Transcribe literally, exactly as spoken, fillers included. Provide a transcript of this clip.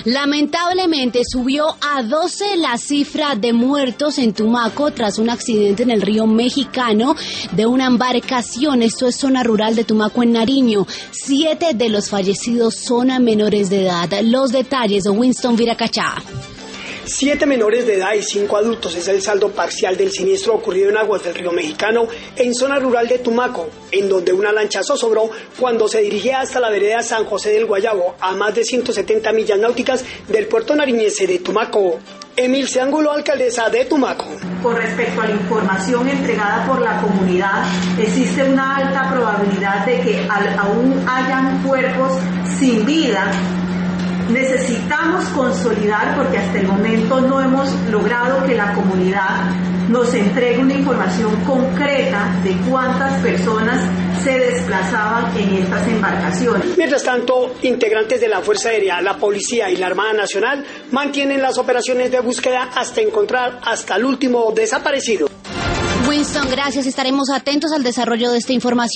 Lamentablemente subió a doce la cifra de muertos en Tumaco tras un accidente en el río Mexicano de una embarcación. Esto es zona rural de Tumaco en Nariño. Siete de los fallecidos son a menores de edad. Los detalles de Winston Viracachá. Siete menores de edad y cinco adultos es el saldo parcial del siniestro ocurrido en aguas del río Mexicano, en zona rural de Tumaco, en donde una lancha zozobró cuando se dirigía hasta la vereda San José del Guayabo, a más de ciento setenta millas náuticas del puerto nariñense de Tumaco. Emilce Ángulo, alcaldesa de Tumaco. Con respecto a la información entregada por la comunidad, existe una alta probabilidad de que al, aún hayan cuerpos sin vida. Necesitamos consolidar, porque hasta el momento no hemos logrado que la comunidad nos entregue una información concreta de cuántas personas se desplazaban en estas embarcaciones. Mientras tanto, integrantes de la Fuerza Aérea, la Policía y la Armada Nacional mantienen las operaciones de búsqueda hasta encontrar hasta el último desaparecido. Winston, gracias. Estaremos atentos al desarrollo de esta información.